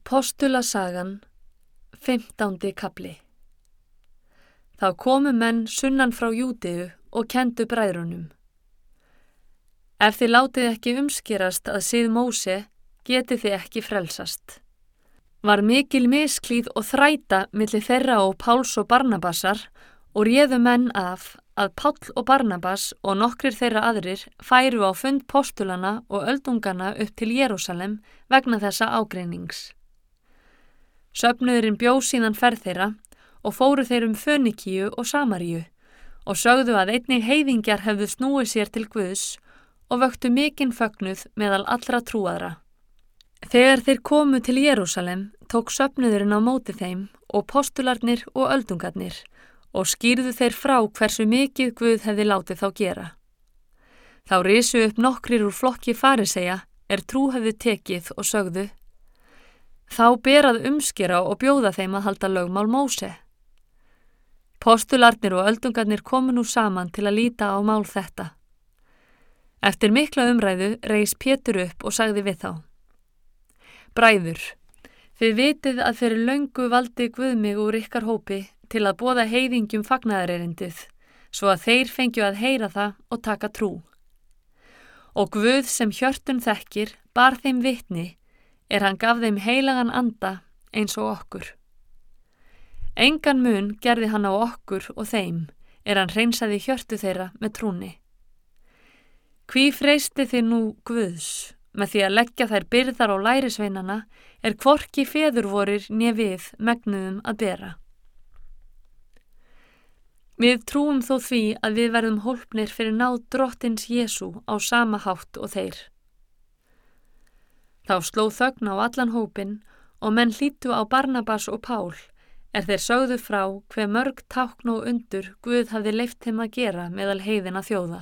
Postulasagan, 15. kafli. Þá komu menn sunnan frá Júdeu og kenndu bræðrunum. Ef þið látið ekki umskerast að sið Móse, getið þið ekki frelsast. Var mikil misklíð og þræta milli þeirra og Páls og Barnabasar og réðu menn af að Páll og Barnabas og nokkrir þeirra aðrir færu á fund postulana og öldungana upp til Jerúsalem vegna þessa ágreinings. Söfnuðurinn bjó síðan ferð þeirra og fóru þeir Fönikíu og Samaríu og sögðu að einnig heiðingjar hefðu snúið sér til Guðs og vöktu mikinn fögnuð meðal allra trúaðra. Þegar þeir komu til Jerúsalem tók söfnuðurinn á móti þeim og postularnir og öldungarnir og skýrðu þeir frá hversu mikið Guð hefði látið þá gera. Þá risu upp nokkrir úr flokki fariseja trú hefðu tekið og sögðu: Þá ber að umskera og bjóða þeim að halda lögmál Móse. Postularnir og öldungarnir komu nú saman til að líta á mál þetta. Eftir mikla umræðu reis Pétur upp og sagði við þá: Bræður, þið vitið að fyrir löngu valdi Guð mig úr ykkar hópi til að boða heiðingjum fagnaðarerindið, svo að þeir fengju að heyra það og taka trú. Og Guð sem hjörtun þekkir bar þeim vitni, hann gaf þeim heilagan anda eins og okkur. Engan mun gerði hann á okkur og þeim, hann hreinsaði hjörtu þeirra með trúni. Hví freistið þið nú Guðs, með því að leggja þær byrðar á lærisveinana, hvorki feður vorir né við megnuðum að bera. Við trúum þó því að við verðum hólpnir fyrir náð Drottins Jesú á sama hátt og þeir. Þá sló þögn á allan hópinn og menn hlýddu á Barnabas og Pál, þeir sögðu frá hve mörg tákn og undur Guð hafði leyft þeim að gera meðal heiðinna þjóða.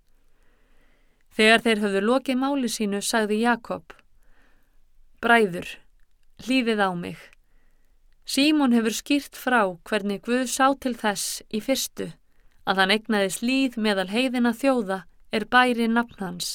Þegar þeir höfðu lokið máli sínu sagði Jakob: Bræður, hlýðið á mig. Símon hefur skýrt frá hvernig Guð sá til þess í fyrstu að hann eignaðist líð meðal heiðinna þjóða bæri nafn hans.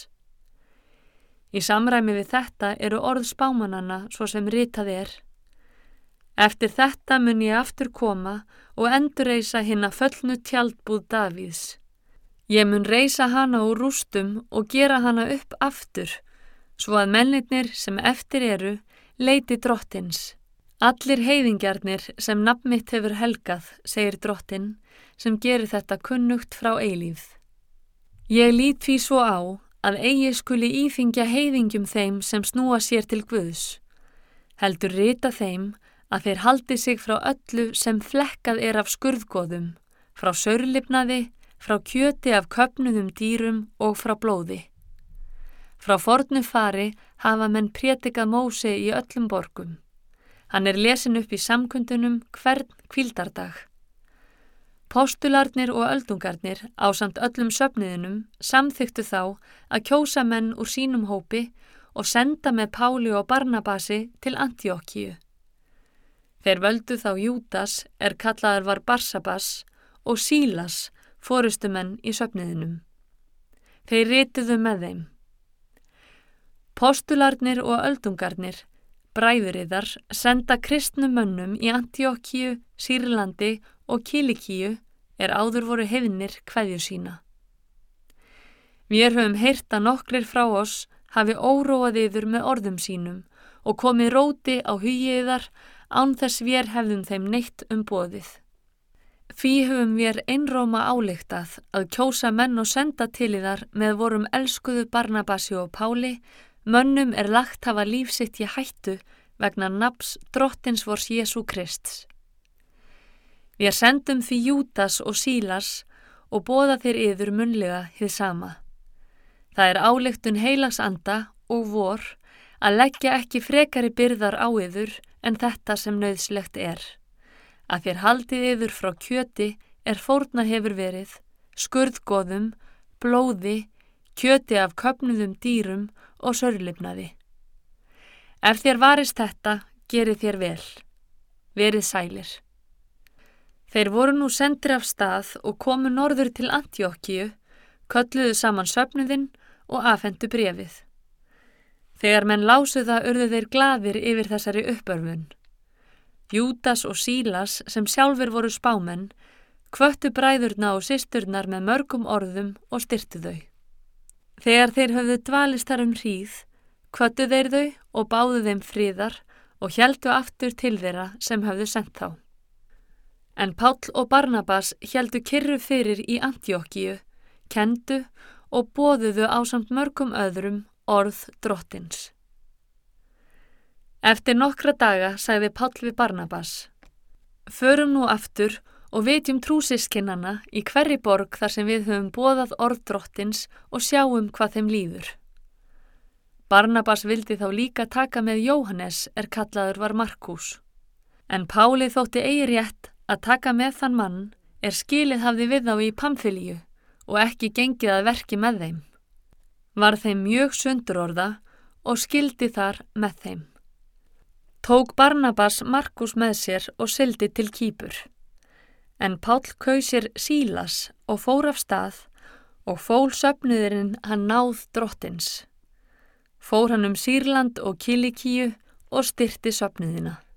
Í samræmi við þetta orð spámannanna svo sem ritað Eftir þetta mun ég aftur koma og endurreisa hina föllnu tjaldbúð Davíðs. Ég mun reisa hana úr rústum og gera hana upp aftur, svo að mennirnir sem eftir leiti Drottins. Allir heiðingjarnir sem nafn mitt hefur helgað, segir Drottinn, sem gerir þetta kunnugt frá eilífð. Ég lít því svo á að eigi skuli íþyngja heiðingjum þeim sem snúa sér til Guðs. Heldur rita þeim að þeir haldi sig frá öllu sem flekkað af skurðgoðum, frá saurlifnaði, frá kjöti af köfnuðum dýrum og frá blóði. Frá fornu fari hafa menn prédikað Móse í öllum borgum. Hann lesin upp í samkundunum hvern hvíldardag. Postularnir og öldungarnir ásamt öllum söfnuðinum samþyktu þá að kjósa menn úr sínum hópi og senda með Páli og Barnabasi til Antíokkíu. Þeir völdu þá Júdas kallaður var Barsabas og Sílas forystumenn í söfnuðinum. Þeir rituðu með þeim. Postularnir og öldungarnir, bræðuriðar, senda kristnum mönnum í Antíokkíu, Sýrlandi og Kilikíu áður voru heiðnir kveðju sína. Vér höfum heyrt að nokkrir frá oss hafi óróað yður með orðum sínum og komið róti á hugi yðar án þess vér hefðum þeim neitt boðið. Því höfum vér einróma ályktað að kjósa menn og senda til yðar með vorum elskuðu Barnabasi og Páli, mönnum lagt hafa líf sitt í hættu vegna nafns Drottins vors Jesú Krists. Við sendum því Júdas og Sílas og boða þeir yður munnlega hið sama. Það ályktun heilags anda og vor að leggja ekki frekari byrðar á yður en þetta sem nauðslegt að þér haldið yður frá kjöti fórnað hefur verið, skurðgoðum, blóði, kjöti af köfnuðum dýrum og saurlifnaði. Ef þér varist þetta, gerið þér vel. Verið sælir. Þeir voru nú sendir af stað og komu norður til Antíokkíu, kölluðu saman söfnuðinn og afhentu bréfið. Þegar menn lásu það urðu þeir glaðir yfir þessari uppörfun. Júdas og Sílas, sem sjálfur voru spámenn, hvöttu bræðurna og systurnar með mörgum orðum og styrktu þau. Þegar þeir höfðu dvalist þar hríð, hvöttu þeir þau og báðu þeim friðar og héldu aftur til þeirra sem höfðu sent þá. En Páll og Barnabas héldu kyrru fyrir í Antíokkíu, kenndu og boðuðu ásamt mörgum öðrum orð Drottins. Eftir nokkra daga sagði Páll við Barnabas: Förum nú aftur og vitjum trúsystkennanna í hverri borg þar sem við höfum boðað orð Drottins og sjáum hvað þeim líður. Barnabas vildi þá líka taka með Jóhannes kallaður var Markús. En Páli þótti eigi rétt að taka með þann mann skilið hafði við þá í Pamfílíu og ekki gengið að verki með þeim. Var þeim mjög sundurorða og skildi þar með þeim. Tók Barnabas Markús með sér og sigldi til Kýpur. En Páll kaus sér Sílas og fór af stað og fól söfnuðurinn hann náð Drottins. Fór hann Sýrland og Kilikíu og styrkti söfnuðina.